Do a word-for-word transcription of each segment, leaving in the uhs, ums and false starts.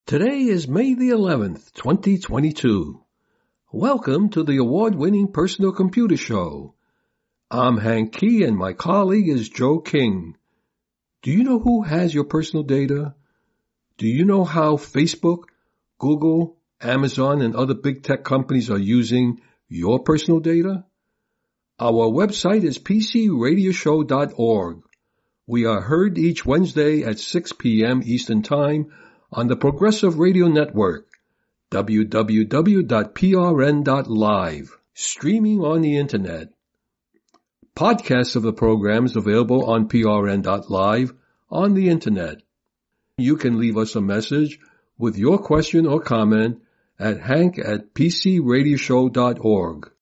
Today is May the eleventh, twenty twenty-two. Welcome to the award-winning Personal Computer Show. I'm Hank Key and my colleague is Joe King. Do you know who has your personal data? Do you know how Facebook, Google, Amazon, and other big tech companies are using your personal data? Our website is p c radio show dot org. We are heard each Wednesday at six p.m. Eastern Time on the Progressive Radio Network, w w w dot p r n dot live, streaming on the Internet. Podcasts of the programs available on p r n dot live on the Internet. You can leave us a message with your question or comment at hank at p c radio show dot org.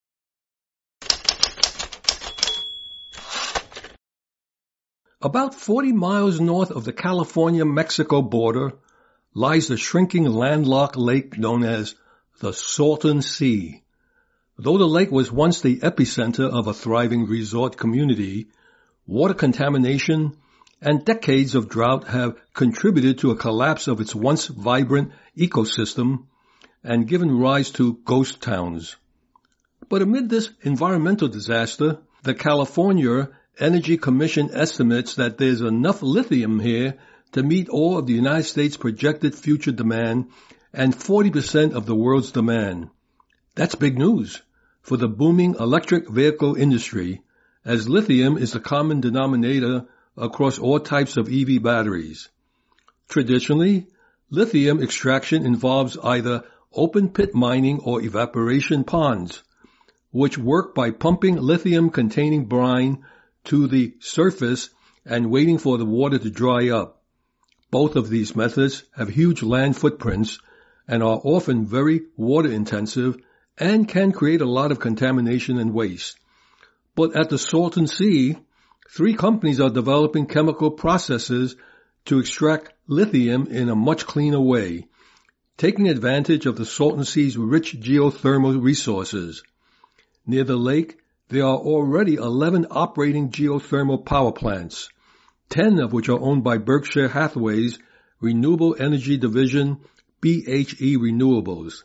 About forty miles north of the California-Mexico border lies the shrinking landlocked lake known as the Salton Sea. Though the lake was once the epicenter of a thriving resort community, water contamination and decades of drought have contributed to a collapse of its once vibrant ecosystem and given rise to ghost towns. But amid this environmental disaster, the California Energy Commission estimates that there's enough lithium here to meet all of the United States' projected future demand and forty percent of the world's demand. That's big news for the booming electric vehicle industry, as lithium is the common denominator across all types of E V batteries. Traditionally, lithium extraction involves either open pit mining or evaporation ponds, which work by pumping lithium-containing brine to the surface and waiting for the water to dry up. Both of these methods have huge land footprints and are often very water intensive and can create a lot of contamination and waste. But at the Salton Sea, three companies are developing chemical processes to extract lithium in a much cleaner way, taking advantage of the Salton Sea's rich geothermal resources. Near the lake, there are already eleven operating geothermal power plants, ten of which are owned by Berkshire Hathaway's renewable energy division, B H E Renewables.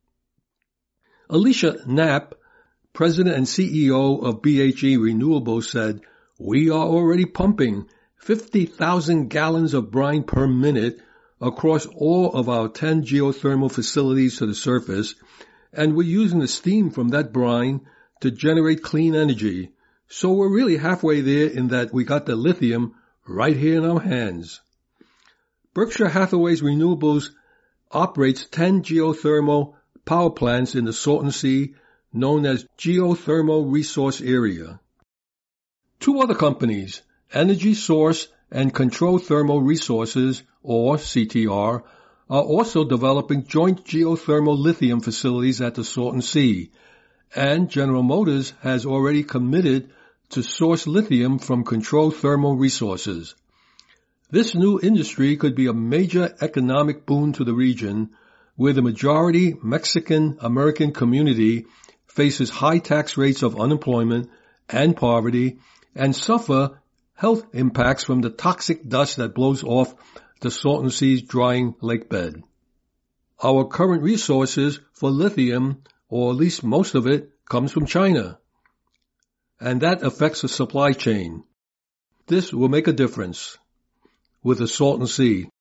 Alicia Knapp, president and C E O of B H E Renewables, said, "We are already pumping fifty thousand gallons of brine per minute across all of our ten geothermal facilities to the surface, and we're using the steam from that brine to generate clean energy. So we're really halfway there in that we got the lithium right here in our hands." Berkshire Hathaway's Renewables operates ten geothermal power plants in the Salton Sea, known as Geothermal Resource Area. Two other companies, Energy Source and Control Thermal Resources, or C T R, are also developing joint geothermal lithium facilities at the Salton Sea, and General Motors has already committed to source lithium from Control Thermal Resources. This new industry could be a major economic boon to the region, where the majority Mexican-American community faces high tax rates of unemployment and poverty and suffer health impacts from the toxic dust that blows off the Salton Sea's drying lake bed. Our current resources for lithium, or at least most of it, comes from China, and that affects the supply chain. This will make a difference with the Salton Sea.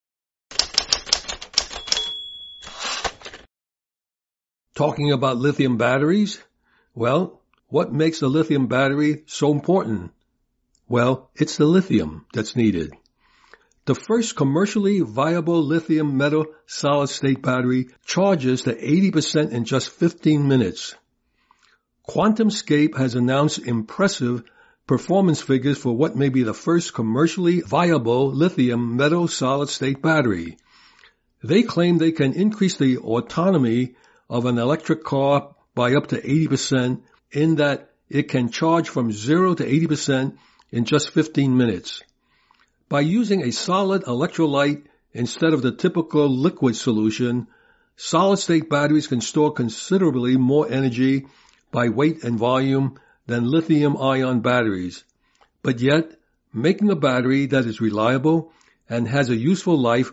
Talking about lithium batteries, well, what makes the lithium battery so important? Well, it's the lithium that's needed. The first commercially viable lithium metal solid-state battery charges to eighty percent in just fifteen minutes. QuantumScape has announced impressive performance figures for what may be the first commercially viable lithium metal solid-state battery. They claim they can increase the autonomy of an electric car by up to eighty percent in that it can charge from zero to eighty percent in just fifteen minutes. By using a solid electrolyte instead of the typical liquid solution, solid-state batteries can store considerably more energy by weight and volume than lithium-ion batteries, but yet making a battery that is reliable and has a useful life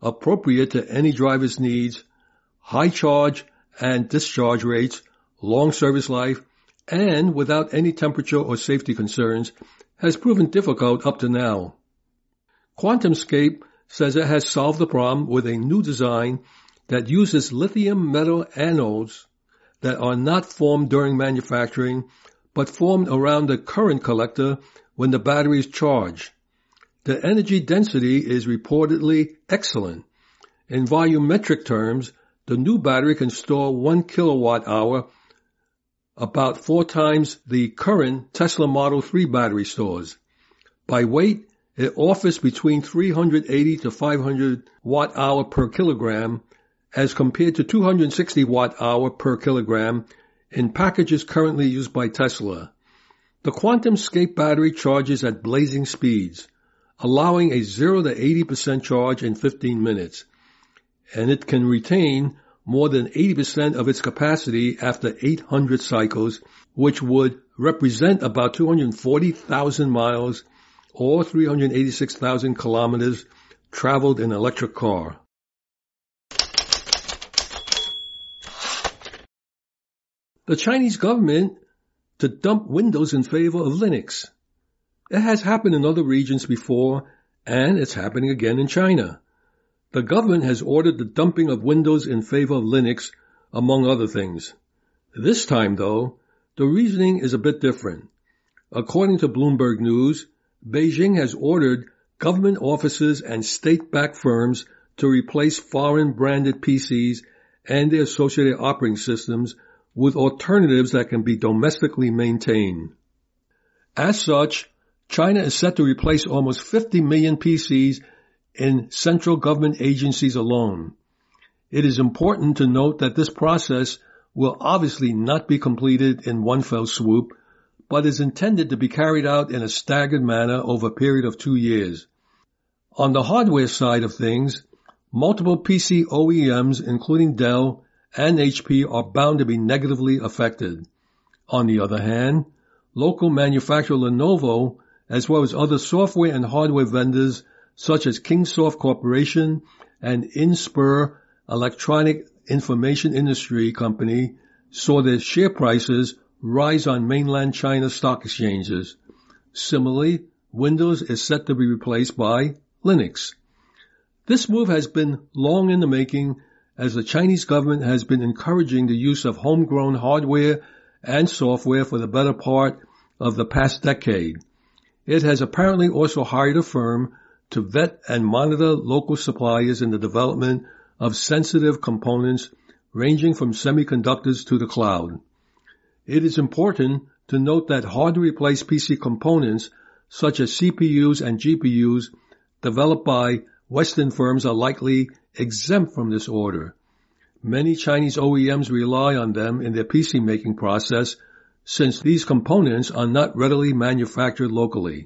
appropriate to any driver's needs, high charge and discharge rates, long service life, and without any temperature or safety concerns, has proven difficult up to now. QuantumScape says it has solved the problem with a new design that uses lithium metal anodes that are not formed during manufacturing, but formed around the current collector when the battery is charged. The energy density is reportedly excellent. In volumetric terms, the new battery can store one kilowatt hour, about four times the current Tesla Model three battery stores. By weight, it offers between three hundred eighty to five hundred watt hour per kilogram as compared to two hundred sixty watt hour per kilogram in packages currently used by Tesla. The QuantumScape battery charges at blazing speeds, allowing a zero to eighty percent charge in fifteen minutes, and it can retain more than eighty percent of its capacity after eight hundred cycles, which would represent about two hundred forty thousand miles or three hundred eighty-six thousand kilometers traveled in an electric car. The Chinese government to dump Windows in favor of Linux. It has happened in other regions before, and it's happening again in China. The government has ordered the dumping of Windows in favor of Linux, among other things. This time, though, the reasoning is a bit different. According to Bloomberg News, Beijing has ordered government offices and state-backed firms to replace foreign-branded P Cs and their associated operating systems with alternatives that can be domestically maintained. As such, China is set to replace almost fifty million P Cs in central government agencies alone. It is important to note that this process will obviously not be completed in one fell swoop, but is intended to be carried out in a staggered manner over a period of two years. On the hardware side of things, multiple P C O E Ms, including Dell and H P, are bound to be negatively affected. On the other hand, local manufacturer Lenovo, as well as other software and hardware vendors such as Kingsoft Corporation and Inspur Electronic Information Industry Company, saw their share prices rise on mainland China stock exchanges. Similarly, Windows is set to be replaced by Linux. This move has been long in the making, as the Chinese government has been encouraging the use of homegrown hardware and software for the better part of the past decade. It has apparently also hired a firm to vet and monitor local suppliers in the development of sensitive components ranging from semiconductors to the cloud. It is important to note that hard-to-replace P C components such as C P Us and G P Us developed by Western firms are likely exempt from this order. Many Chinese O E Ms rely on them in their P C making process since these components are not readily manufactured locally.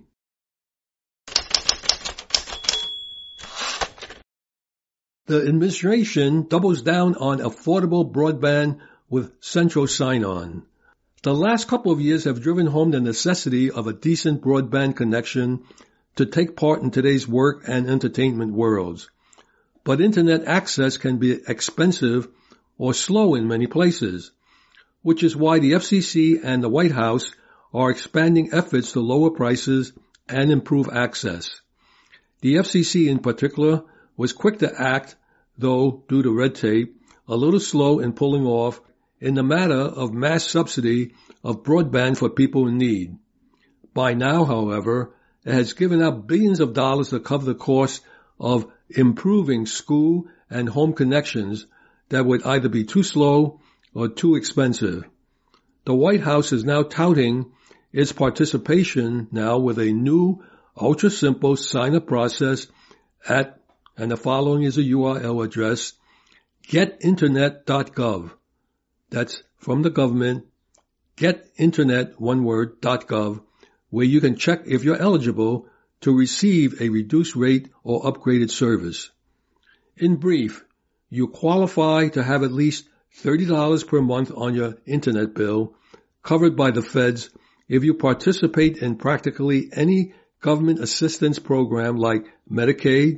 The administration doubles down on affordable broadband with central sign-on. The last couple of years have driven home the necessity of a decent broadband connection to take part in today's work and entertainment worlds. But internet access can be expensive or slow in many places, which is why the F C C and the White House are expanding efforts to lower prices and improve access. The F C C in particular was quick to act, though due to red tape, a little slow in pulling off in the matter of mass subsidy of broadband for people in need. By now, however, it has given out billions of dollars to cover the cost of improving school and home connections that would either be too slow or too expensive. The White House is now touting its participation now with a new ultra-simple sign-up process at, and the following is a U R L address, get internet dot gov. That's from the government, getinternet, one word, .gov, where you can check if you're eligible to receive a reduced rate or upgraded service. In brief, you qualify to have at least thirty dollars per month on your internet bill covered by the feds if you participate in practically any government assistance program like Medicaid,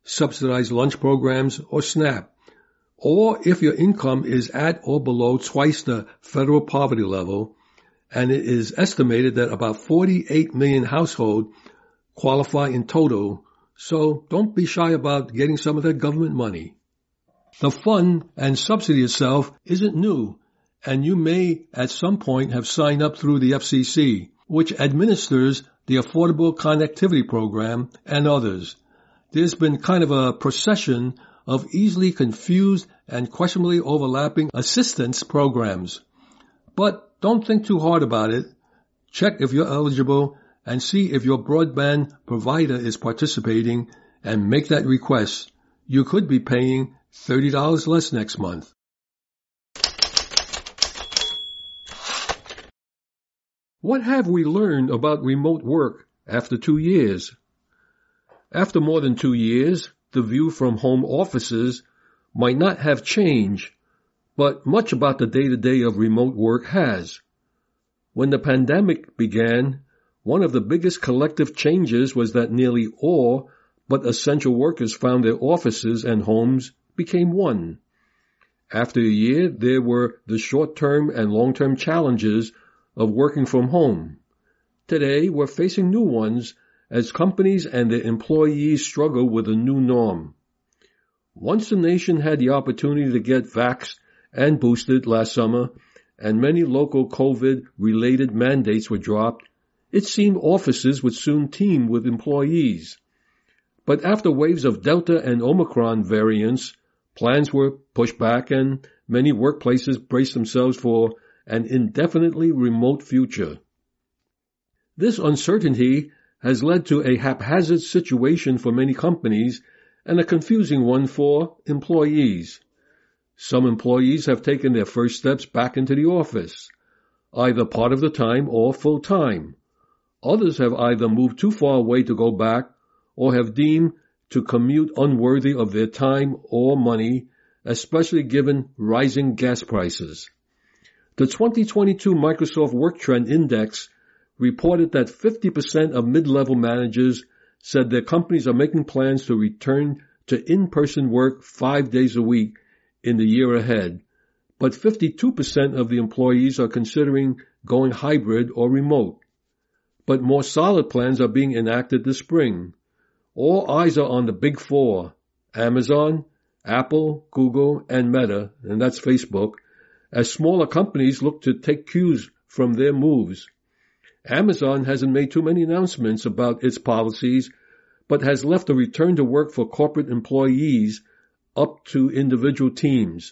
subsidized lunch programs, or SNAP. Or if your income is at or below twice the federal poverty level, and it is estimated that about forty-eight million households qualify in total, so don't be shy about getting some of that government money. The fund and subsidy itself isn't new, and you may at some point have signed up through the F C C, which administers the Affordable Connectivity Program and others. There's been kind of a procession of easily confused and questionably overlapping assistance programs. But don't think too hard about it. Check if you're eligible and see if your broadband provider is participating and make that request. You could be paying thirty dollars less next month. What have we learned about remote work after two years? After more than two years, the view from home offices might not have changed, but much about the day-to-day of remote work has. When the pandemic began, one of the biggest collective changes was that nearly all but essential workers found their offices and homes became one. After a year, there were the short-term and long-term challenges of working from home. Today, we're facing new ones as companies and their employees struggle with a new norm. Once the nation had the opportunity to get vaxxed and boosted last summer, and many local COVID-related mandates were dropped, it seemed offices would soon teem with employees. But after waves of Delta and Omicron variants, plans were pushed back and many workplaces braced themselves for an indefinitely remote future. This uncertainty has led to a haphazard situation for many companies and a confusing one for employees. Some employees have taken their first steps back into the office, either part of the time or full time. Others have either moved too far away to go back or have deemed to commute unworthy of their time or money, especially given rising gas prices. The twenty twenty-two Microsoft Work Trend Index reported that fifty percent of mid-level managers said their companies are making plans to return to in-person work five days a week in the year ahead, but fifty-two percent of the employees are considering going hybrid or remote. But more solid plans are being enacted this spring. All eyes are on the big four, Amazon, Apple, Google, and Meta, and that's Facebook, as smaller companies look to take cues from their moves. Amazon hasn't made too many announcements about its policies, but has left a return to work for corporate employees up to individual teams.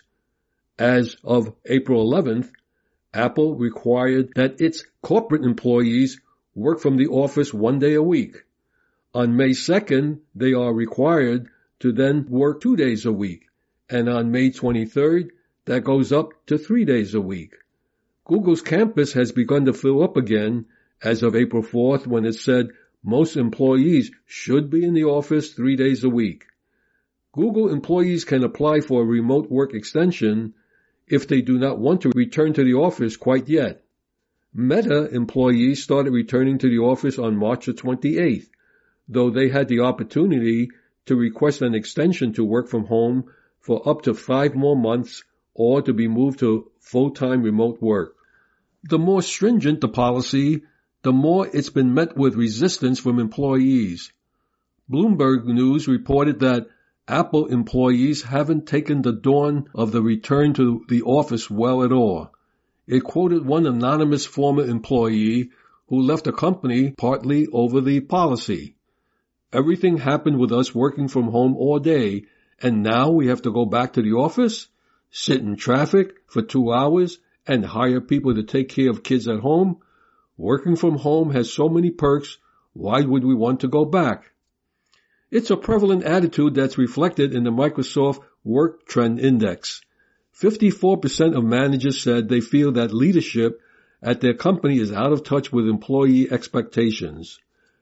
As of April eleventh, Apple required that its corporate employees work from the office one day a week. On May second, they are required to then work two days a week, and on May twenty-third, that goes up to three days a week. Google's campus has begun to fill up again as of April fourth, when it said most employees should be in the office three days a week. Google employees can apply for a remote work extension if they do not want to return to the office quite yet. Meta employees started returning to the office on March the twenty-eighth, though they had the opportunity to request an extension to work from home for up to five more months or to be moved to full-time remote work. The more stringent the policy, the more it's been met with resistance from employees. Bloomberg News reported that Apple employees haven't taken the dawn of the return to the office well at all. It quoted one anonymous former employee who left the company partly over the policy. Everything happened with us working from home all day, and now we have to go back to the office, sit in traffic for two hours, and hire people to take care of kids at home. Working from home has so many perks, why would we want to go back? It's a prevalent attitude that's reflected in the Microsoft Work Trend Index. fifty-four percent of managers said they feel that leadership at their company is out of touch with employee expectations.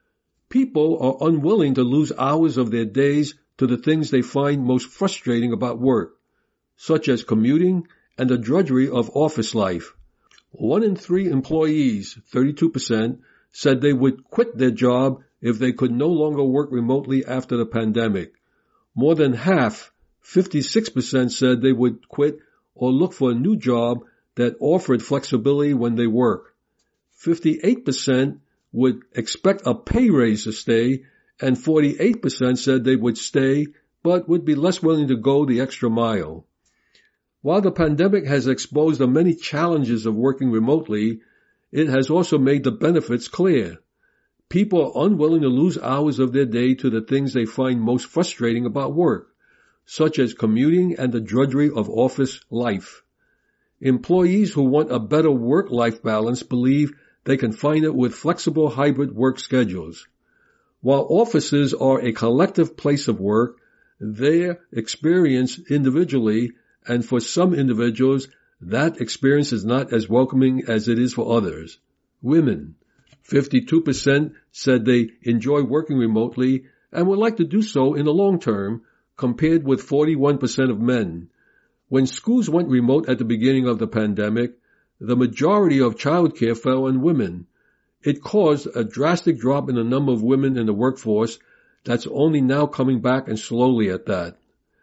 People are unwilling to lose hours of their days to the things they find most frustrating about work, such as commuting and the drudgery of office life. One in three employees, thirty-two percent, said they would quit their job if they could no longer work remotely after the pandemic, More than half, fifty-six percent, said they would quit or look for a new job that offered flexibility when they work. fifty-eight percent would expect a pay raise to stay, and forty-eight percent said they would stay but would be less willing to go the extra mile. While the pandemic has exposed the many challenges of working remotely, it has also made the benefits clear. People are unwilling to lose hours of their day to the things they find most frustrating about work, such as commuting and the drudgery of office life. Employees who want a better work-life balance believe they can find it with flexible hybrid work schedules. While offices are a collective place of work, their experience individually, and for some individuals, that experience is not as welcoming as it is for others. Women. fifty-two percent said they enjoy working remotely and would like to do so in the long term, compared with forty-one percent of men. When schools went remote at the beginning of the pandemic, the majority of childcare fell on women. It caused a drastic drop in the number of women in the workforce that's only now coming back, and slowly at that.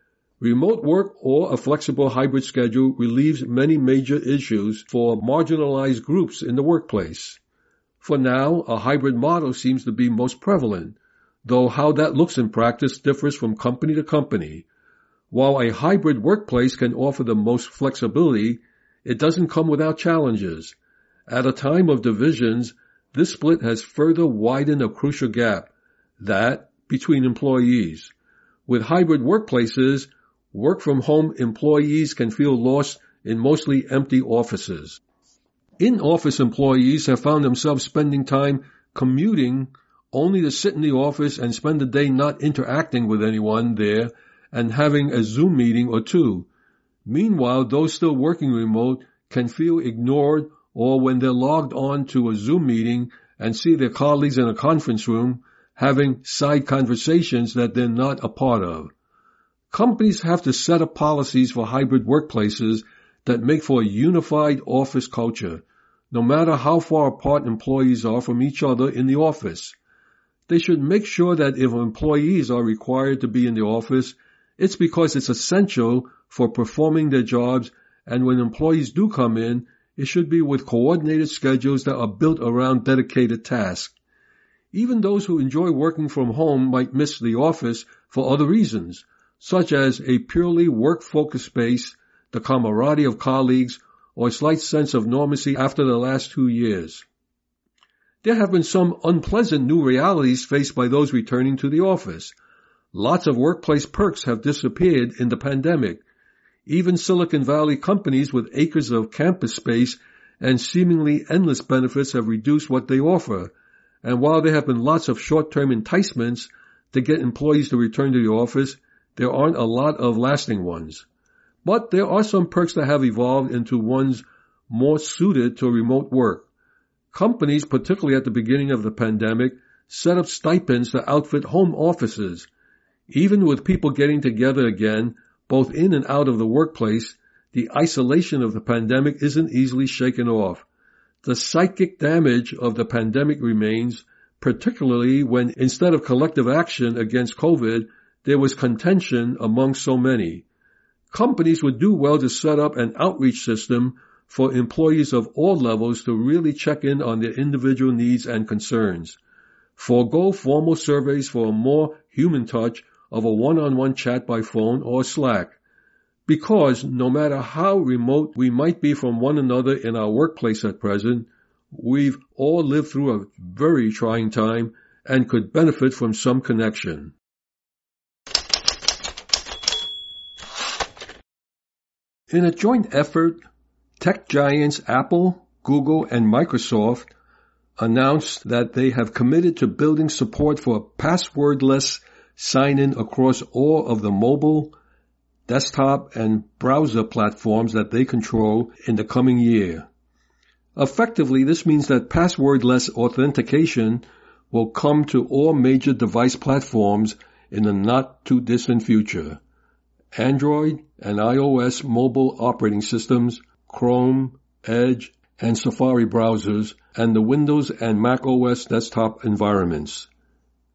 Remote work or a flexible hybrid schedule relieves many major issues for marginalized groups in the workplace. For now, a hybrid model seems to be most prevalent, though how that looks in practice differs from company to company. While a hybrid workplace can offer the most flexibility, it doesn't come without challenges. At a time of divisions, this split has further widened a crucial gap, that between employees. With hybrid workplaces, work-from-home employees can feel lost in mostly empty offices. In-office employees have found themselves spending time commuting only to sit in the office and spend the day not interacting with anyone there and having a Zoom meeting or two. Meanwhile, those still working remote can feel ignored, or when they're logged on to a Zoom meeting and see their colleagues in a conference room having side conversations that they're not a part of. Companies have to set up policies for hybrid workplaces that make for a unified office culture, no matter how far apart employees are from each other in the office. They should make sure that if employees are required to be in the office, it's because it's essential for performing their jobs, and when employees do come in, it should be with coordinated schedules that are built around dedicated tasks. Even those who enjoy working from home might miss the office for other reasons, such as a purely work-focused space, the camaraderie of colleagues, or a slight sense of normalcy after the last two years. There have been some unpleasant new realities faced by those returning to the office. Lots of workplace perks have disappeared in the pandemic. Even Silicon Valley companies with acres of campus space and seemingly endless benefits have reduced what they offer. And while there have been lots of short-term enticements to get employees to return to the office, there aren't a lot of lasting ones. But there are some perks that have evolved into ones more suited to remote work. Companies, particularly at the beginning of the pandemic, set up stipends to outfit home offices. Even with people getting together again, both in and out of the workplace, the isolation of the pandemic isn't easily shaken off. The psychic damage of the pandemic remains, particularly when instead of collective action against COVID, there was contention among so many. Companies would do well to set up an outreach system for employees of all levels to really check in on their individual needs and concerns. Forego formal surveys for a more human touch of a one-on-one chat by phone or Slack. Because no matter how remote we might be from one another in our workplace at present, we've all lived through a very trying time and could benefit from some connection. In a joint effort, tech giants Apple, Google, and Microsoft announced that they have committed to building support for passwordless sign-in across all of the mobile, desktop, and browser platforms that they control in the coming year. Effectively, this means that passwordless authentication will come to all major device platforms in the not-too-distant future. Android and iOS mobile operating systems, Chrome, Edge, and Safari browsers, and the Windows and Mac O S desktop environments.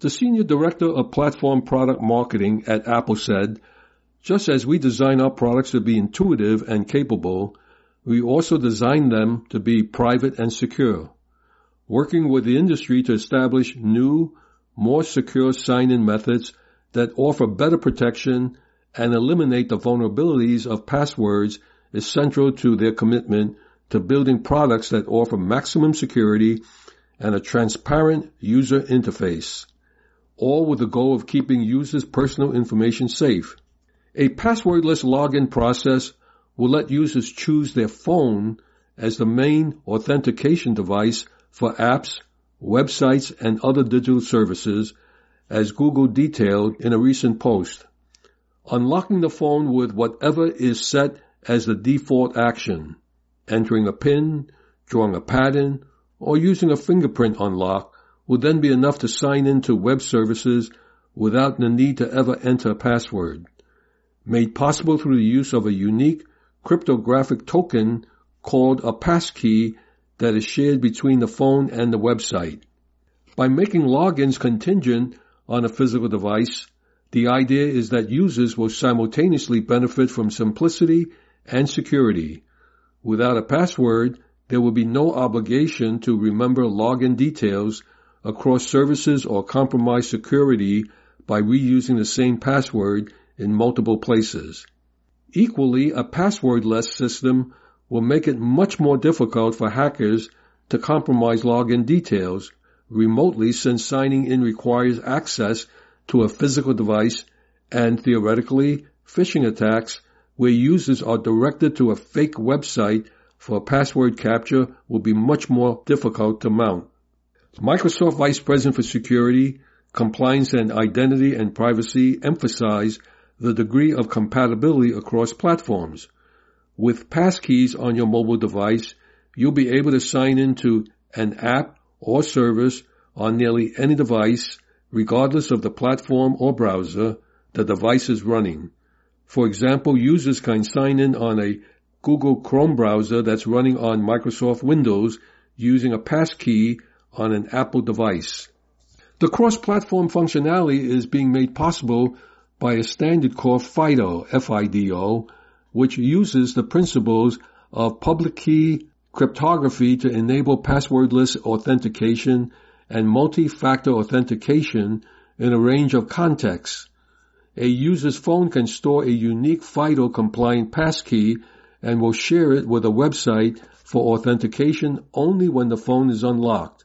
The Senior Director of Platform Product Marketing at Apple said, "Just as we design our products to be intuitive and capable, we also design them to be private and secure. Working with the industry to establish new, more secure sign-in methods that offer better protection and eliminate the vulnerabilities of passwords is central to their commitment to building products that offer maximum security and a transparent user interface, all with the goal of keeping users' personal information safe. A passwordless login process will let users choose their phone as the main authentication device for apps, websites, and other digital services, as Google detailed in a recent post. Unlocking the phone with whatever is set as the default action, entering a PIN, drawing a pattern, or using a fingerprint unlock will then be enough to sign into web services without the need to ever enter a password. Made possible through the use of a unique cryptographic token called a passkey that is shared between the phone and the website. By making logins contingent on a physical device, the idea is that users will simultaneously benefit from simplicity and security. Without a password, there will be no obligation to remember login details across services or compromise security by reusing the same password in multiple places. Equally, a passwordless system will make it much more difficult for hackers to compromise login details remotely, since signing in requires access to a physical device, and theoretically, phishing attacks where users are directed to a fake website for password capture will be much more difficult to mount. Microsoft Vice President for Security, Compliance and Identity and Privacy emphasized the degree of compatibility across platforms. With passkeys on your mobile device, you'll be able to sign into an app or service on nearly any device, regardless of the platform or browser the device is running. For example, users can sign in on a Google Chrome browser that's running on Microsoft Windows using a passkey on an Apple device. The cross-platform functionality is being made possible by a standard called FIDO, F I D O, which uses the principles of public key cryptography to enable passwordless authentication and multi-factor authentication in a range of contexts. A user's phone can store a unique FIDO-compliant passkey and will share it with a website for authentication only when the phone is unlocked.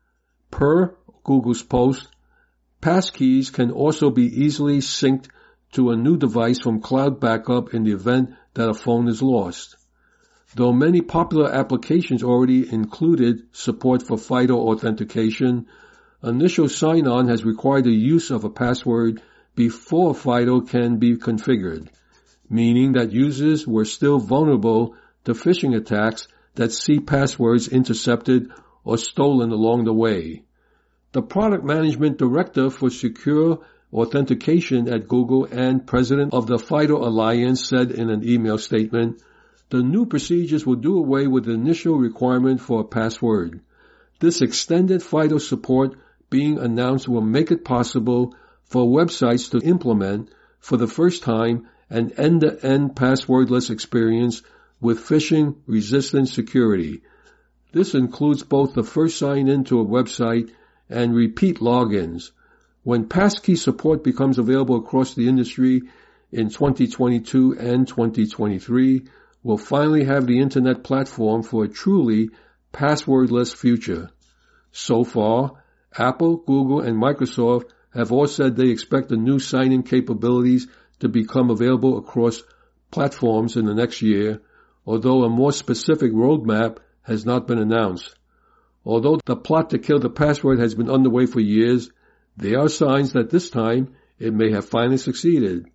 Per Google's post, passkeys can also be easily synced to a new device from cloud backup in the event that a phone is lost. Though many popular applications already included support for FIDO authentication, initial sign-on has required the use of a password before FIDO can be configured, meaning that users were still vulnerable to phishing attacks that see passwords intercepted or stolen along the way. The Product Management Director for Secure Authentication at Google and President of the FIDO Alliance said in an email statement, "The new procedures will do away with the initial requirement for a password. This extended FIDO support being announced will make it possible for websites to implement, for the first time, an end-to-end passwordless experience with phishing-resistant security. This includes both the first sign-in to a website and repeat logins. When passkey support becomes available across the industry in twenty twenty-two and twenty twenty-three, we'll finally have the Internet platform for a truly passwordless future." So far, Apple, Google, and Microsoft have all said they expect the new sign-in capabilities to become available across platforms in the next year, although a more specific roadmap has not been announced. Although the plot to kill the password has been underway for years, there are signs that this time it may have finally succeeded.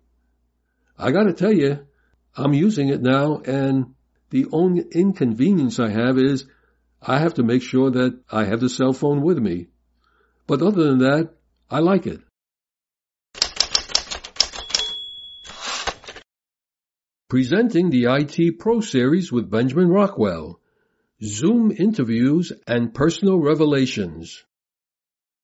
I gotta tell you, I'm using it now, and the only inconvenience I have is I have to make sure that I have the cell phone with me. But other than that, I like it. Presenting the I T Pro Series with Benjamin Rockwell, Zoom interviews and personal revelations.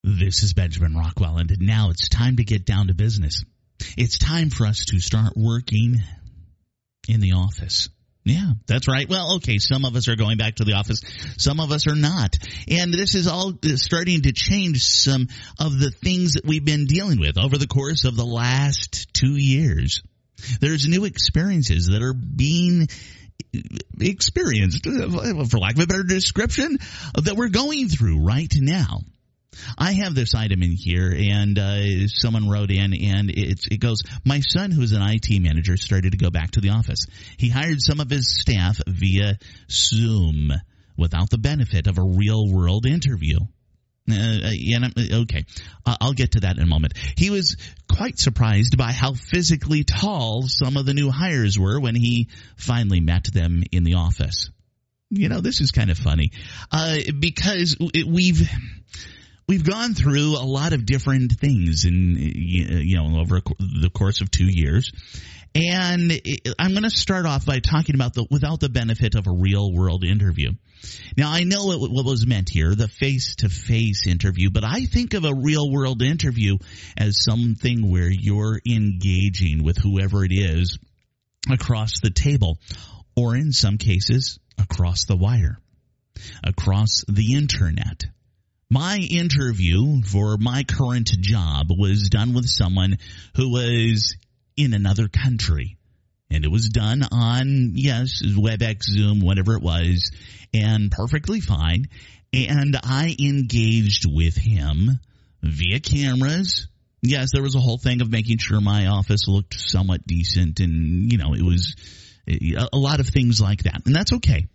This is Benjamin Rockwell, and now it's time to get down to business. It's time for us to start working in the office. Yeah, that's right. Well, okay, some of us are going back to the office. Some of us are not. And this is all starting to change some of the things that we've been dealing with over the course of the last two years. There's new experiences that are being experienced, for lack of a better description, that we're going through right now. I have this item in here, and uh, someone wrote in, and it, it goes, my son, who's an I T manager, started to go back to the office. He hired some of his staff via Zoom without the benefit of a real-world interview. Uh, and, okay, I'll get to that in a moment. He was quite surprised by how physically tall some of the new hires were when he finally met them in the office. You know, this is kind of funny uh, because we've... We've gone through a lot of different things in, you know, over the course of two years. And I'm going to start off by talking about the without the benefit of a real world interview. Now, I know what, what was meant here, the face-to-face interview, but I think of a real world interview as something where you're engaging with whoever it is across the table, or in some cases, across the wire, across the internet. My interview for my current job was done with someone who was in another country. And it was done on, yes, WebEx, Zoom, whatever it was, and perfectly fine. And I engaged with him via cameras. Yes, there was a whole thing of making sure my office looked somewhat decent, and, you know, it was a lot of things like that. And that's okay.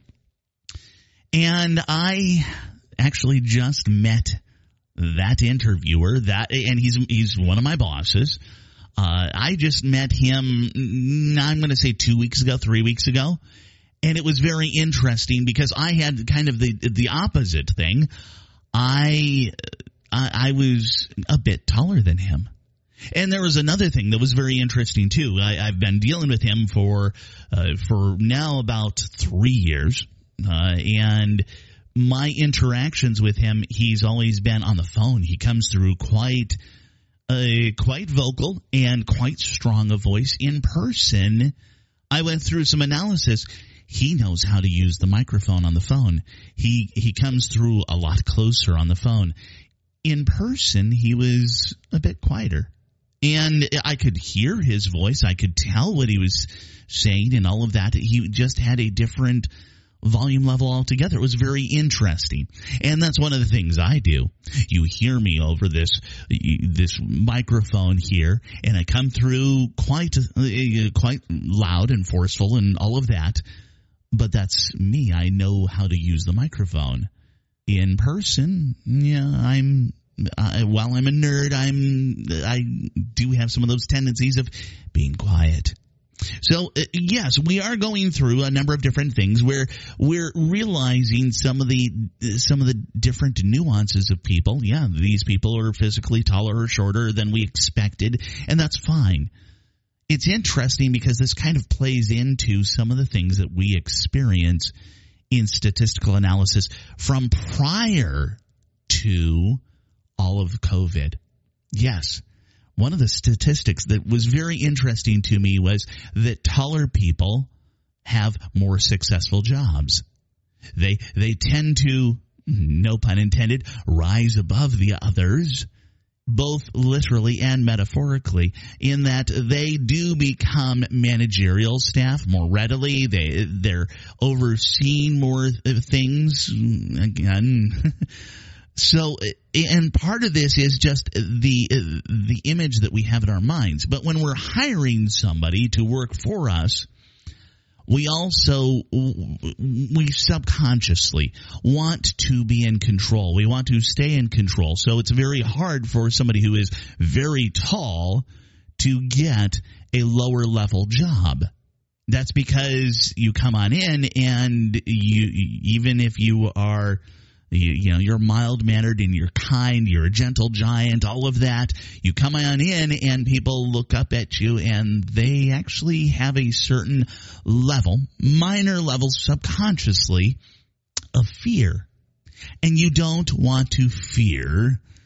And I... actually just met that interviewer, that, and he's he's one of my bosses. Uh, I just met him, I'm going to say two weeks ago, three weeks ago, and it was very interesting because I had kind of the the opposite thing. I I, I was a bit taller than him. And there was another thing that was very interesting too. I, I've been dealing with him for uh, for now about three years, uh, and my interactions with him, he's always been on the phone. He comes through quite uh, quite vocal and quite strong a voice. In person, I went through some analysis. He knows how to use the microphone on the phone. He he comes through a lot closer on the phone. In person, he was a bit quieter. And I could hear his voice. I could tell what he was saying and all of that. He just had a different volume level altogether. It was very interesting. And that's one of the things I do. You hear me over this this microphone here, and I come through quite uh, quite loud and forceful and all of that. But that's me. I know how to use the microphone. In person, yeah, I'm uh, while I'm a nerd, I'm I do have some of those tendencies of being quiet. So, uh, yes, we are going through a number of different things where we're realizing some of the some of the different nuances of people. Yeah, these people are physically taller or shorter than we expected, and that's fine. It's interesting because this kind of plays into some of the things that we experience in statistical analysis from prior to all of COVID. Yes. One of the statistics that was very interesting to me was that taller people have more successful jobs. They they tend to, no pun intended, rise above the others, both literally and metaphorically, in that they do become managerial staff more readily. They, they're overseeing more things. Again, so, and part of this is just the the image that we have in our minds. But when we're hiring somebody to work for us, we also, we subconsciously want to be in control. We want to stay in control. So it's very hard for somebody who is very tall to get a lower level job. That's because you come on in and you, even if you are, You, you know, you're mild-mannered and you're kind, you're a gentle giant, all of that. You come on in and people look up at you and they actually have a certain level, minor level subconsciously, of fear. And you don't want to fear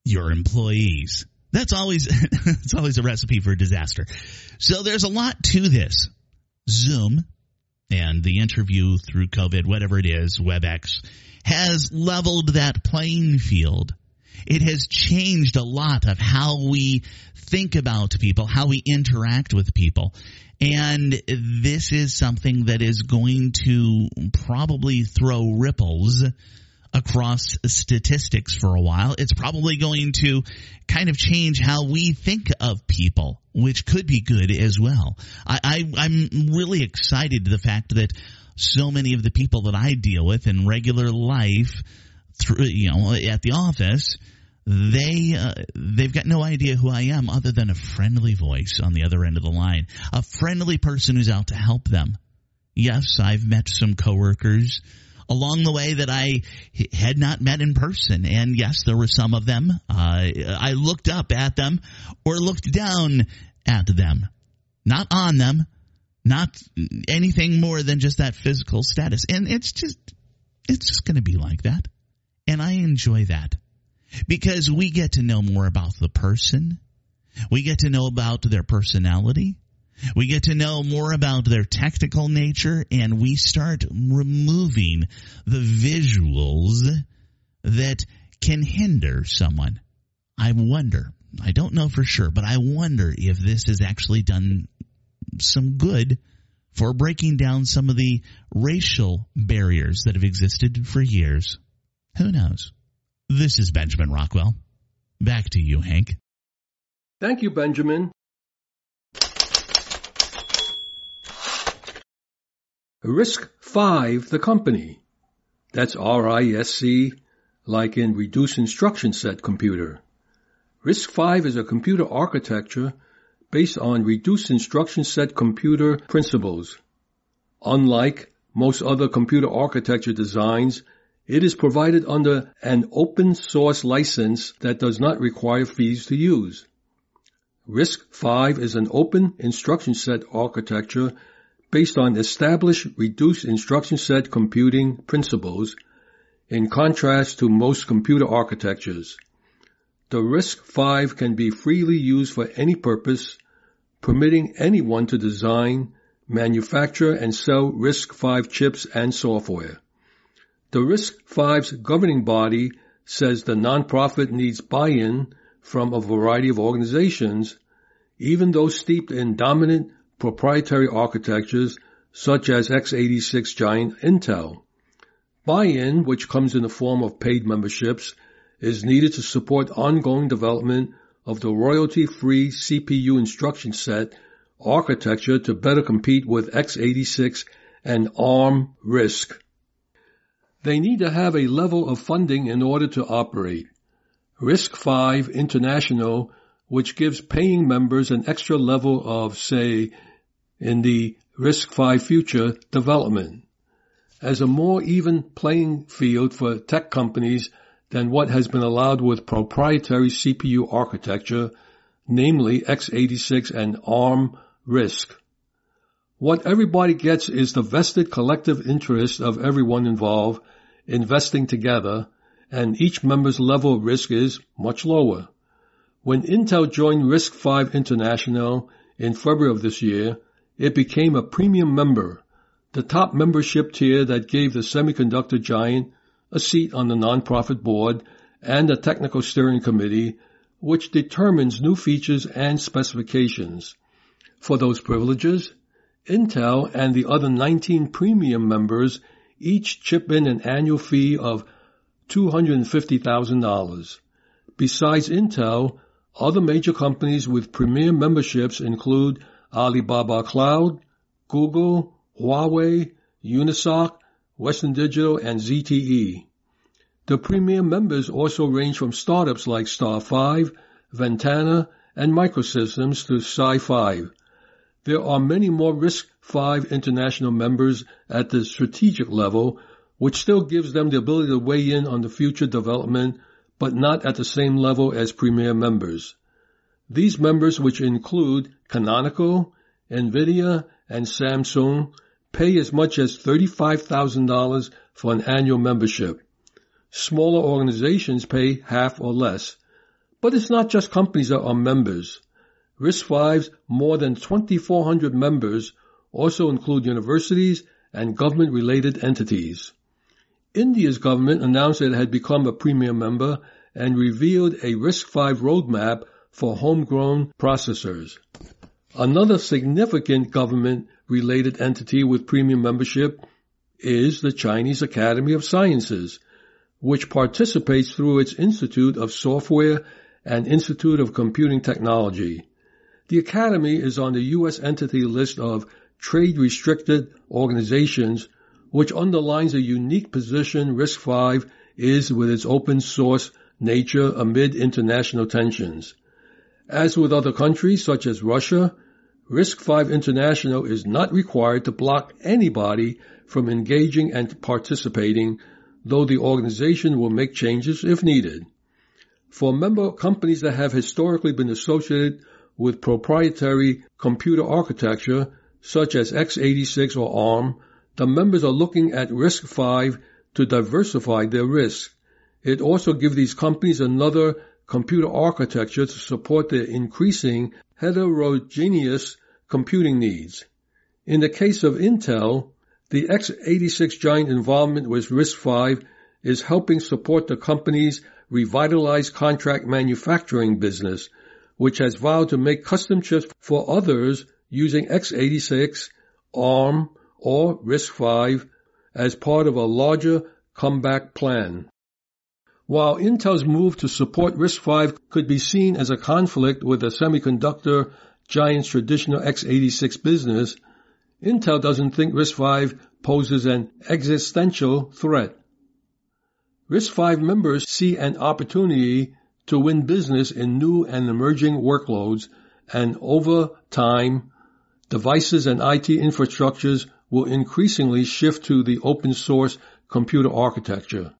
your employees. That's always, it's always a recipe for disaster. So there's a lot to this. Zoom and the interview through COVID, whatever it is, WebEx, has leveled that playing field. It has changed a lot of how we think about people, how we interact with people. And this is something that is going to probably throw ripples across statistics for a while. It's probably going to kind of change how we think of people, which could be good as well. I, I, I'm really excited to the fact that so many of the people that I deal with in regular life, through, you know, at the office, they uh, they've got no idea who I am other than a friendly voice on the other end of the line, a friendly person who's out to help them. Yes, I've met some coworkers along the way that I had not met in person. And yes, there were some of them. Uh, I looked up at them or looked down at them. Not on them. Not anything more than just that physical status. And it's just, it's just going to be like that. And I enjoy that. Because we get to know more about the person. We get to know about their personality. We get to know more about their technical nature, and we start removing the visuals that can hinder someone. I wonder, I don't know for sure, but I wonder if this has actually done some good for breaking down some of the racial barriers that have existed for years. Who knows? This is Benjamin Rockwell. Back to you, Hank. Thank you, Benjamin. Risk five, the company. That's R I S C, like in Reduced Instruction Set Computer. Risk five is a computer architecture based on Reduced Instruction Set Computer principles. Unlike most other computer architecture designs, it is provided under an open source license that does not require fees to use. Risk five is an open instruction set architecture based on established reduced instruction set computing principles, in contrast to most computer architectures. The Risk five can be freely used for any purpose, permitting anyone to design, manufacture, and sell Risk five chips and software. The Risk five's governing body says the nonprofit needs buy-in from a variety of organizations, even those steeped in dominant proprietary architectures such as x eighty-six giant Intel. Buy-in, which comes in the form of paid memberships, is needed to support ongoing development of the royalty-free C P U instruction set architecture to better compete with x eighty-six and ARM RISC. They need to have a level of funding in order to operate. Risk five International, which gives paying members an extra level of, say, in the Risk five Future development, as a more even playing field for tech companies than what has been allowed with proprietary C P U architecture, namely x eighty-six and ARM RISC. What everybody gets is the vested collective interest of everyone involved investing together, and each member's level of risk is much lower. When Intel joined Risk five International in February of this year, it became a premium member, the top membership tier that gave the semiconductor giant a seat on the nonprofit board and a technical steering committee, which determines new features and specifications. For those privileges, Intel and the other nineteen premium members each chip in an annual fee of two hundred fifty thousand dollars. Besides Intel, other major companies with premier memberships include Alibaba Cloud, Google, Huawei, Unisoc, Western Digital, and Z T E. The premier members also range from startups like Star five, Ventana, and Microsystems to Sci five. There are many more Risk five International members at the strategic level, which still gives them the ability to weigh in on the future development, but not at the same level as premier members. These members, which include Canonical, NVIDIA, and Samsung, pay as much as thirty-five thousand dollars for an annual membership. Smaller organizations pay half or less. But it's not just companies that are members. RISC-V's more than twenty-four hundred members also include universities and government-related entities. India's government announced it had become a premium member and revealed a RISC-V roadmap for homegrown processors. Another significant government-related entity with premium membership is the Chinese Academy of Sciences, which participates through its Institute of Software and Institute of Computing Technology. The Academy is on the U S entity list of trade-restricted organizations, which underlines the unique position RISC-V is with its open-source nature amid international tensions. As with other countries such as Russia, RISC-V International is not required to block anybody from engaging and participating, though the organization will make changes if needed. For member companies that have historically been associated with proprietary computer architecture, such as x eighty-six or ARM, the members are looking at RISC-V to diversify their risk. It also gives these companies another computer architecture to support their increasing heterogeneous computing needs. In the case of Intel, the x eighty-six giant involvement with RISC-V is helping support the company's revitalized contract manufacturing business, which has vowed to make custom chips for others using x eighty-six, ARM, or RISC-V as part of a larger comeback plan. While Intel's move to support RISC-V could be seen as a conflict with the semiconductor giant's traditional x eighty-six business, Intel doesn't think RISC-V poses an existential threat. RISC-V members see an opportunity to win business in new and emerging workloads, and over time, devices and I T infrastructures will increasingly shift to the open-source computer architecture.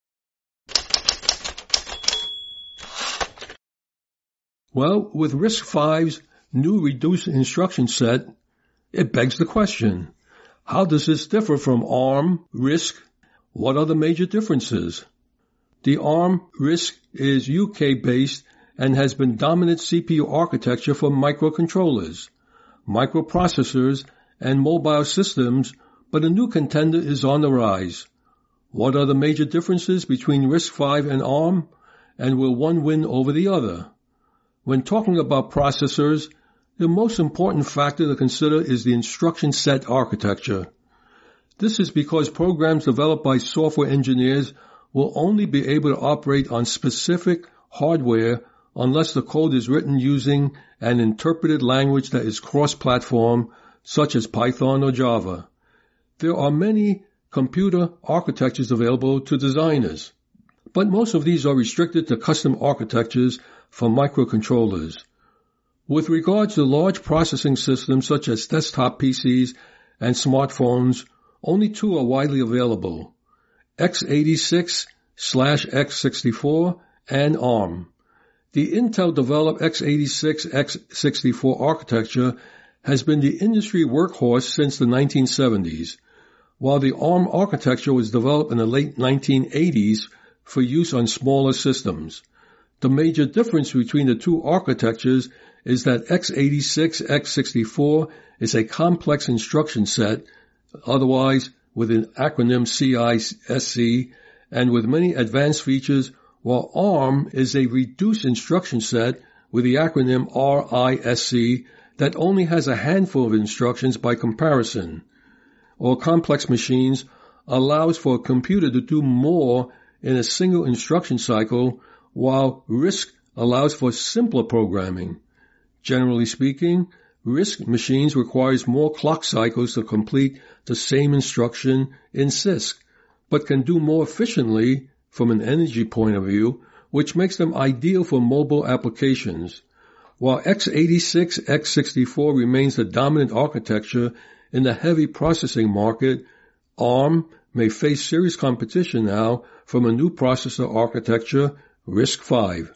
Well, with RISC-V's new reduced instruction set, it begs the question, how does this differ from ARM, RISC? What are the major differences? The ARM RISC is U K-based and has been dominant C P U architecture for microcontrollers, microprocessors, and mobile systems, but a new contender is on the rise. What are the major differences between RISC-V and ARM, and will one win over the other? When talking about processors, the most important factor to consider is the instruction set architecture. This is because programs developed by software engineers will only be able to operate on specific hardware unless the code is written using an interpreted language that is cross-platform, such as Python or Java. There are many computer architectures available to designers, but most of these are restricted to custom architectures for microcontrollers. With regards to large processing systems such as desktop P Cs and smartphones, only two are widely available, x eighty-six slash x sixty-four and ARM. The Intel-developed x eighty-six x sixty-four architecture has been the industry workhorse since the nineteen seventies, while the ARM architecture was developed in the late nineteen eighties for use on smaller systems. The major difference between the two architectures is that x eighty-six x sixty-four is a complex instruction set, otherwise with an acronym C I S C, and with many advanced features, while ARM is a reduced instruction set with the acronym R I S C that only has a handful of instructions by comparison. Or complex machines allows for a computer to do more in a single instruction cycle, while RISC allows for simpler programming. Generally speaking, RISC machines requires more clock cycles to complete the same instruction in C I S C, but can do more efficiently from an energy point of view, which makes them ideal for mobile applications. While x eighty-six x sixty-four remains the dominant architecture in the heavy processing market, ARM may face serious competition now from a new processor architecture, RISC-V.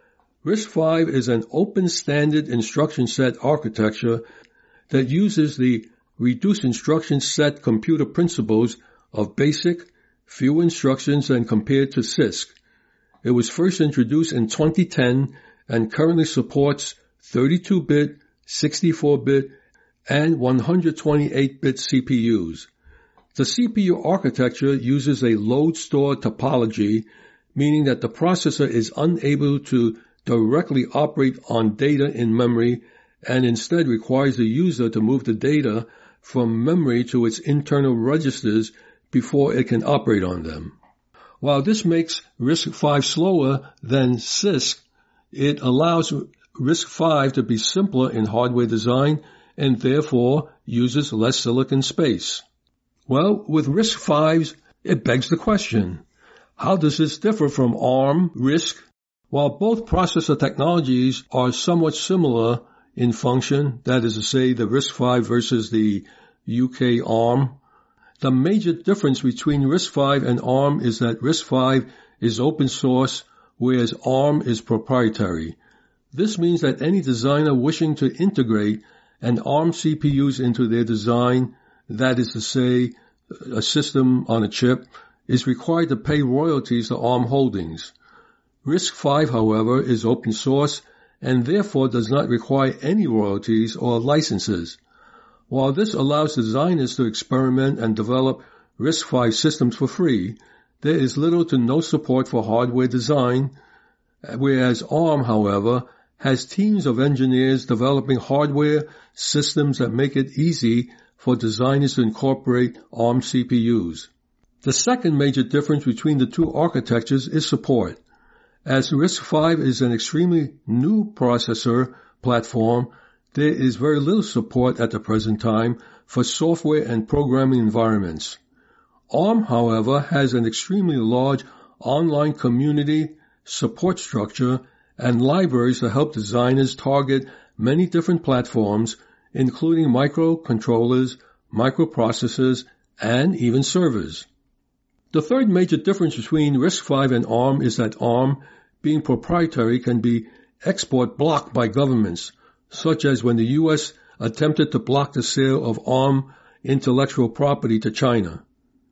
RISC-V is an open standard instruction set architecture that uses the reduced instruction set computer principles of basic, few instructions and compared to C I S C. It was first introduced in twenty ten and currently supports thirty-two bit, sixty-four bit, and one hundred twenty-eight bit C P Us. The C P U architecture uses a load store topology, meaning that the processor is unable to directly operate on data in memory and instead requires the user to move the data from memory to its internal registers before it can operate on them. While this makes RISC five slower than C I S C, it allows RISC five to be simpler in hardware design and therefore uses less silicon space. Well, with RISC fives, it begs the question, how does this differ from ARM RISC? While both processor technologies are somewhat similar in function, that is to say the RISC five versus the U K ARM, the major difference between RISC five and ARM is that RISC five is open source, whereas ARM is proprietary. This means that any designer wishing to integrate an ARM C P Us into their design, that is to say, a system on a chip, is required to pay royalties to ARM Holdings. RISC five, however, is open source and therefore does not require any royalties or licenses. While this allows designers to experiment and develop RISC five systems for free, there is little to no support for hardware design, whereas ARM, however, has teams of engineers developing hardware systems that make it easy for designers to incorporate ARM C P Us. The second major difference between the two architectures is support. As RISC five is an extremely new processor platform, there is very little support at the present time for software and programming environments. ARM, however, has an extremely large online community, support structure, and libraries to help designers target many different platforms, including microcontrollers, microprocessors, and even servers. The third major difference between RISC five and ARM is that ARM, being proprietary, can be export blocked by governments, such as when the U S attempted to block the sale of ARM intellectual property to China.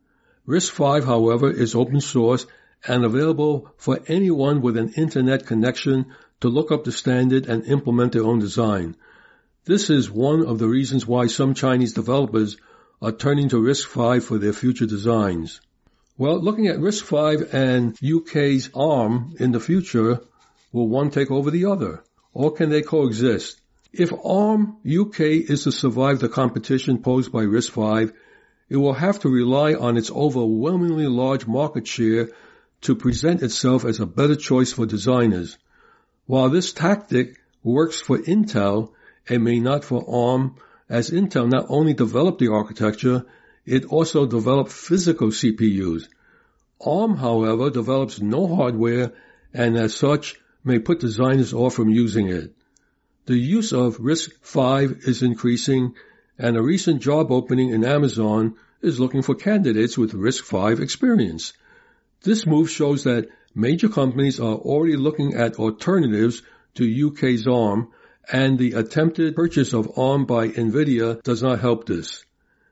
RISC five, however, is open source and available for anyone with an internet connection to look up the standard and implement their own design. This is one of the reasons why some Chinese developers are turning to RISC five for their future designs. Well, looking at RISC five and U K's ARM in the future, will one take over the other, or can they coexist? If ARM U K is to survive the competition posed by RISC five, it will have to rely on its overwhelmingly large market share to present itself as a better choice for designers. While this tactic works for Intel, it may not for ARM, as Intel not only developed the architecture, it also developed physical C P Us. ARM, however, develops no hardware and as such may put designers off from using it. The use of RISC five is increasing, and a recent job opening in Amazon is looking for candidates with RISC five experience. This move shows that major companies are already looking at alternatives to U K's ARM, and the attempted purchase of ARM by NVIDIA does not help this.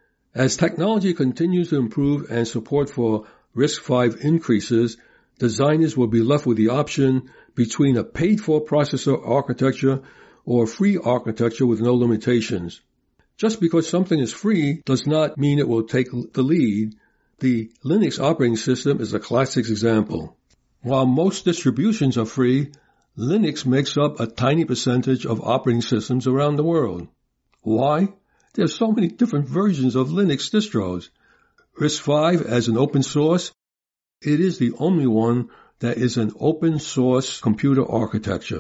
As technology continues to improve and support for RISC five increases, designers will be left with the option between a paid-for processor architecture or free architecture with no limitations. Just because something is free does not mean it will take the lead. The Linux operating system is a classic example. While most distributions are free, Linux makes up a tiny percentage of operating systems around the world. Why? There are so many different versions of Linux distros. RISC five as an open source, it is the only one that is an open source computer architecture.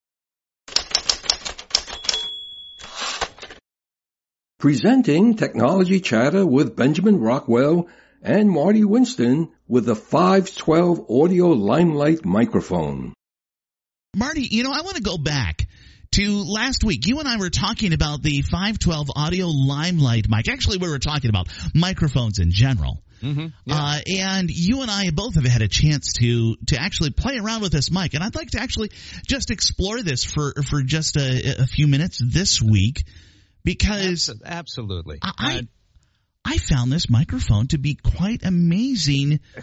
Presenting Technology Chatter with Benjamin Rockwell and Marty Winston with the five twelve Audio Limelight microphone. Marty, you know, I want to go back to last week. You and I were talking about the five twelve Audio Limelight mic. Actually, we were talking about microphones in general. Mm-hmm. Yeah. Uh, and you and I both have had a chance to to actually play around with this mic. And I'd like to actually just explore this for, for just a, a few minutes this week. Because absolutely, I, I I found this microphone to be quite amazing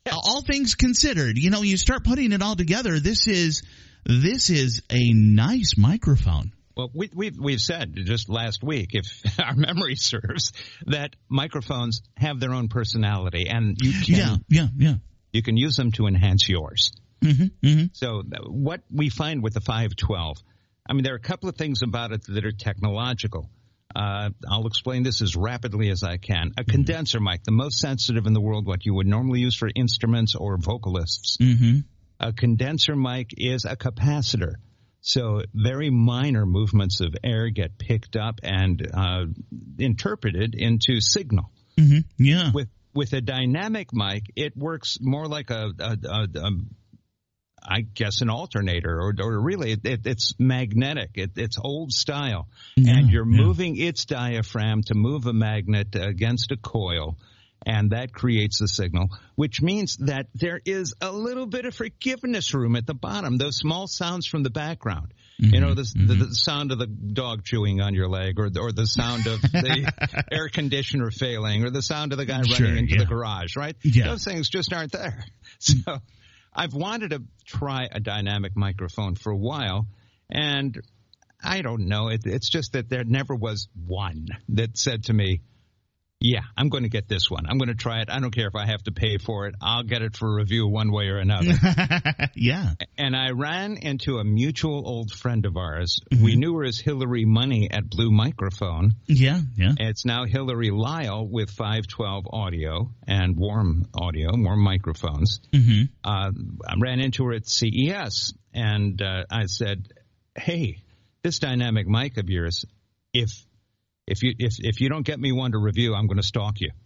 all things considered, you know, you start putting it all together, this is this is a nice microphone. Well, we, we've we've said just last week, if our memory serves, that microphones have their own personality, and you can yeah, yeah, yeah. you can use them to enhance yours. Mm-hmm, mm-hmm. So what we find with the five twelve, I mean, there are a couple of things about it that are technological. Uh, I'll explain this as rapidly as I can. A condenser mic, the most sensitive in the world, what you would normally use for instruments or vocalists. Mm-hmm. A condenser mic is a capacitor. So very minor movements of air get picked up and uh, interpreted into signal. Mm-hmm. Yeah. With with a dynamic mic, it works more like a, a, a, a I guess an alternator, or, or really it, it, it's magnetic. It, it's old style, yeah, and you're yeah. moving its diaphragm to move a magnet against a coil. And that creates the signal, which means that there is a little bit of forgiveness room at the bottom, those small sounds from the background. Mm-hmm, you know, the, mm-hmm. the, the sound of the dog chewing on your leg, or, or the sound of the air conditioner failing, or the sound of the guy sure, running into yeah. the garage, right? Yeah. Those things just aren't there. So I've wanted to try a dynamic microphone for a while, and I don't know. It, it's just that there never was one that said to me, yeah, I'm going to get this one. I'm going to try it. I don't care if I have to pay for it. I'll get it for review one way or another. Yeah. And I ran into a mutual old friend of ours. Mm-hmm. We knew her as Hillary Money at Blue Microphone. Yeah, yeah. It's now Hillary Lyle with five twelve Audio and Warm Audio, Warm Microphones. Mm-hmm. Uh, I ran into her at C E S, and uh, I said, hey, this dynamic mic of yours, if If you if if you don't get me one to review, I'm going to stalk you.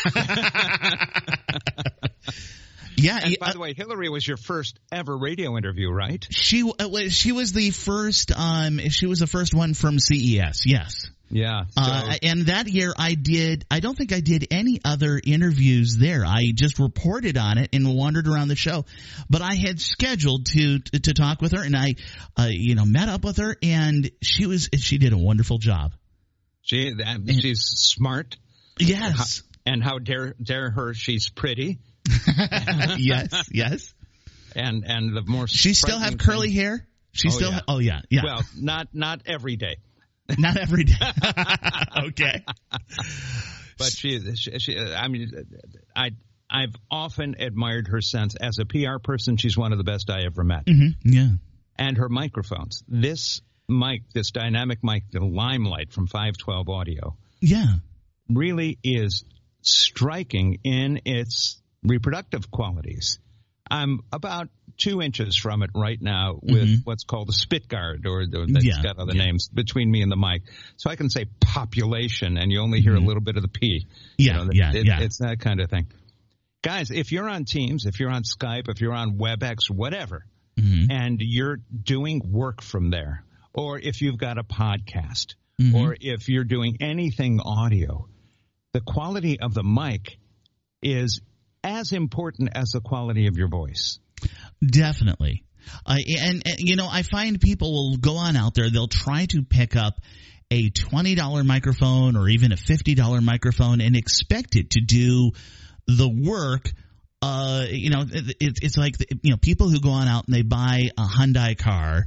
Yeah. And by uh, the way, Hillary was your first ever radio interview, right? She uh, she was the first. Um, she was the first one from C E S. Yes. Yeah. So, uh, and that year I did. I don't think I did any other interviews there. I just reported on it and wandered around the show. But I had scheduled to to, to talk with her, and I, uh, you know, met up with her, and she was she did a wonderful job. She she's smart. Yes. And how dare dare her? She's pretty. Yes, yes. And and the more she still have thing, curly hair. She oh, still. Yeah. Ha- oh yeah, yeah. Well, not not every day. Not every day. Okay. But she, she, she, I mean, I I've often admired her sense as a P R person. She's one of the best I ever met. Mm-hmm. Yeah. And her microphones. This mic, this dynamic mic, the Limelight from five twelve Audio. Yeah. Really is striking in its reproductive qualities. I'm about two inches from it right now with mm-hmm. what's called a spit guard, or, or that's yeah. got other yeah. names, between me and the mic. So I can say population, and you only hear mm-hmm. a little bit of the P. Yeah, you know, yeah, it, yeah. It's that kind of thing. Guys, if you're on Teams, if you're on Skype, if you're on WebEx, whatever, mm-hmm. and you're doing work from there, or if you've got a podcast, mm-hmm. or if you're doing anything audio, the quality of the mic is as important as the quality of your voice. Definitely. Uh, and, and, you know, I find people will go on out there, they'll try to pick up a twenty dollars microphone or even a fifty dollars microphone and expect it to do the work. Uh, you know, it, it's like, you know, people who go on out and they buy a Hyundai car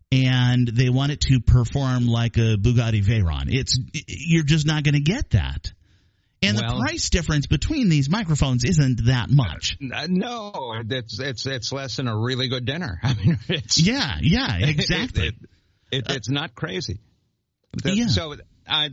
and they want it to perform like a Bugatti Veyron. It's, you're just not going to get that. And well, the price difference between these microphones isn't that much. No, it's it's it's less than a really good dinner. I mean, it's yeah, yeah, exactly. it, it, it, it's not crazy. The, yeah. So I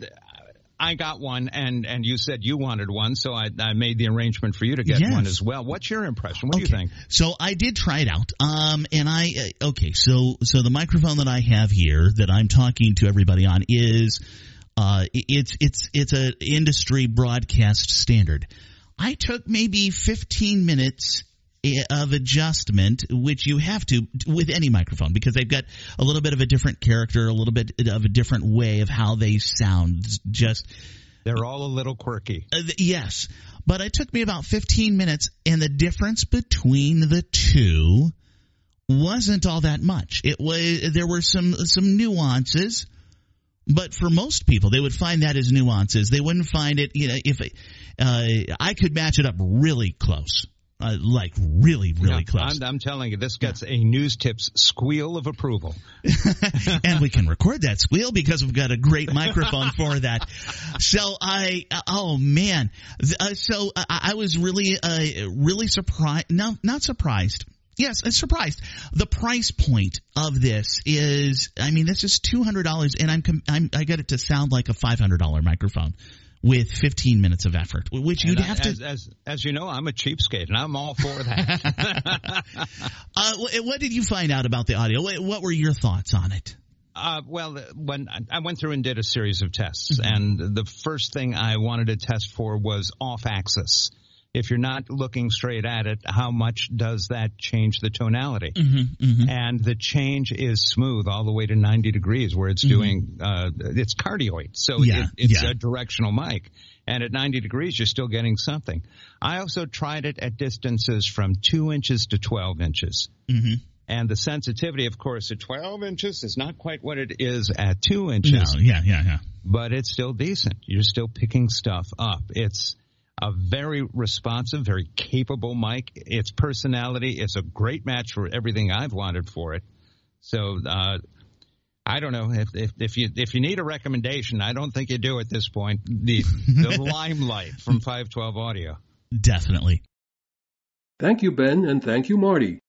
I got one, and, and you said you wanted one, so I, I made the arrangement for you to get yes. one as well. What's your impression? What okay. do you think? So I did try it out, um, and I uh, okay. So so the microphone that I have here that I'm talking to everybody on is. Uh, it's it's it's a industry broadcast standard. I took maybe fifteen minutes of adjustment, which you have to with any microphone because they've got a little bit of a different character, a little bit of a different way of how they sound. Just they're all a little quirky. Uh, yes, but it took me about fifteen minutes, and the difference between the two wasn't all that much. It was there were some some nuances. But for most people, they would find that as nuances. They wouldn't find it, you know, if uh, I could match it up really close. Uh, like really, really yeah, close. I'm, I'm telling you, this gets yeah. a News Tips squeal of approval. And we can record that squeal because we've got a great microphone for that. So I, oh man. Uh, so I, I was really, uh, really surprised. No, not surprised. Yes, I'm surprised. The price point of this is, I mean, this is two hundred dollars, and I'm, I'm, I get it to sound like a five hundred dollars microphone with fifteen minutes of effort, which you'd and have as, to. As, as you know, I'm a cheapskate, and I'm all for that. uh, what did you find out about the audio? What were your thoughts on it? Uh, well, when I went through and did a series of tests, mm-hmm. and the first thing I wanted to test for was off-axis. If you're not looking straight at it, how much does that change the tonality? Mm-hmm, mm-hmm. And the change is smooth all the way to ninety degrees, where it's mm-hmm. doing uh, it's cardioid, so yeah, it, it's yeah. a directional mic. And at ninety degrees, you're still getting something. I also tried it at distances from two inches to twelve inches. Mm-hmm. And the sensitivity, of course, at twelve inches is not quite what it is at two inches. No, yeah, yeah, yeah. But it's still decent. You're still picking stuff up. It's a very responsive, very capable mic. Its personality, it's a great match for everything I've wanted for it. So, uh, I don't know if, if if you if you need a recommendation. I don't think you do at this point. The the Limelight from five twelve Audio. Definitely. Thank you, Ben, and thank you, Marty.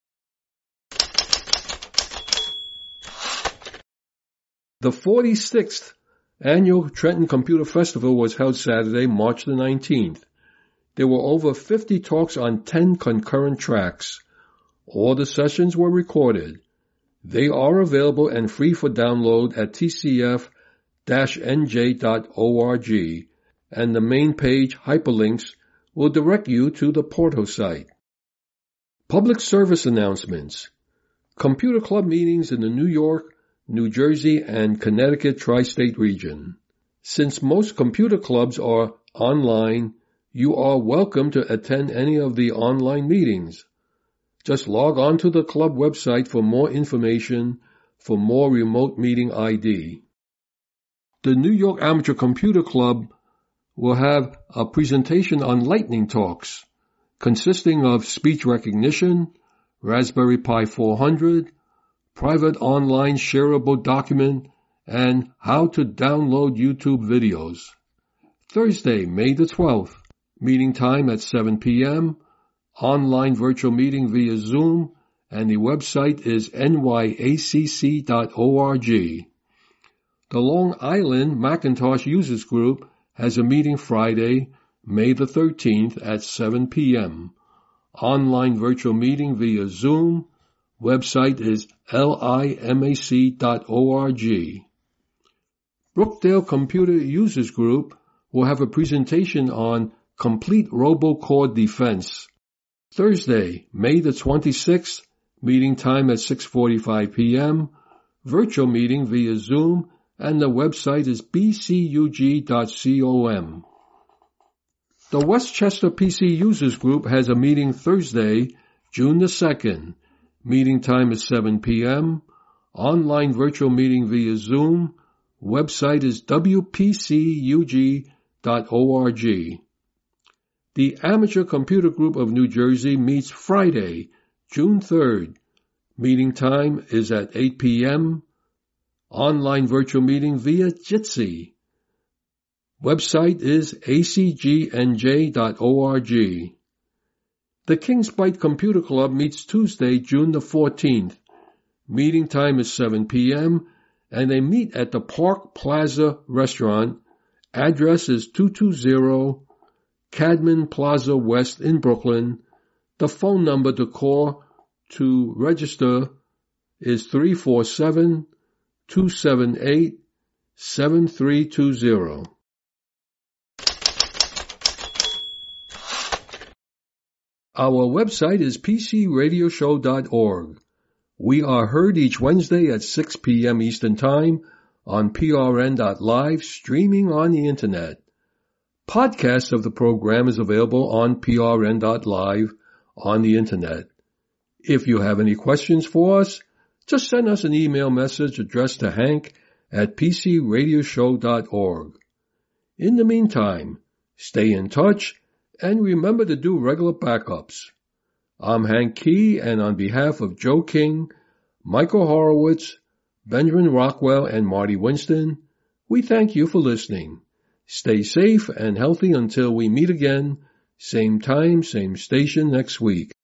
The forty-sixth Annual Trenton Computer Festival was held Saturday, March the nineteenth. There were over fifty talks on ten concurrent tracks. All the sessions were recorded. They are available and free for download at t c f dash n j dot org, and the main page hyperlinks will direct you to the Porto site. Public service announcements. Computer Club meetings in the New York, New Jersey, and Connecticut tri-state region. Since most computer clubs are online, you are welcome to attend any of the online meetings. Just log on to the club website for more information for more remote meeting I D. The New York Amateur Computer Club will have a presentation on Lightning Talks, consisting of speech recognition, Raspberry Pi four hundred, private online shareable document, and how to download YouTube videos. Thursday, May the twelfth, meeting time at seven p.m., online virtual meeting via Zoom, and the website is n y a c c dot org. The Long Island Macintosh Users Group has a meeting Friday, May the thirteenth at seven p.m. Online virtual meeting via Zoom. Website is limac dot org. Brookdale Computer Users Group will have a presentation on Complete Robocall Defense. Thursday, May the twenty-sixth, meeting time at six forty-five p.m., virtual meeting via Zoom, and the website is b c u g dot com. The Westchester P C Users Group has a meeting Thursday, June the second. Meeting time is seven p.m., online virtual meeting via Zoom, website is w p c u g dot org. The Amateur Computer Group of New Jersey meets Friday, June third. Meeting time is at eight p.m. Online virtual meeting via Jitsi. Website is a c g n j dot org. The Kings Bite Computer Club meets Tuesday, June the fourteenth. Meeting time is seven p.m. and they meet at the Park Plaza Restaurant. Address is two twenty Cadman Plaza West in Brooklyn. The phone number to call to register is three four seven, two seven eight, seven three two zero. Our website is p c radio show dot org. We are heard each Wednesday at six p.m. Eastern Time on p r n dot live, streaming on the Internet. Podcasts of the program is available on p r n dot live on the Internet. If you have any questions for us, just send us an email message addressed to Hank at p c radio show dot org. In the meantime, stay in touch and remember to do regular backups. I'm Hank Key, and on behalf of Joe King, Michael Horowitz, Benjamin Rockwell, and Marty Winston, we thank you for listening. Stay safe and healthy until we meet again, same time, same station next week.